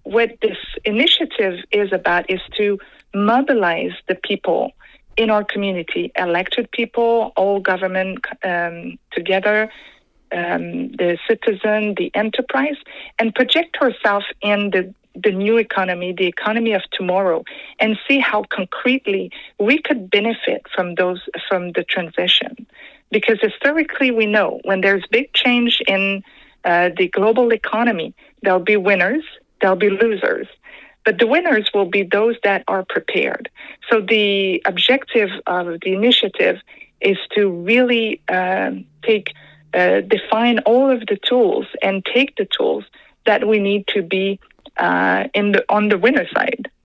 what this initiative is about is to mobilize the people in our community, elected people, all government together, the citizen, the enterprise, and project ourselves in the new economy, the economy of tomorrow, and see how concretely we could benefit from the transition. Because historically, we know when there's big change in the global economy, there'll be winners, there'll be losers. But the winners will be those that are prepared. So the objective of the initiative is to really define all of the tools and take the tools that we need to be on the winner side.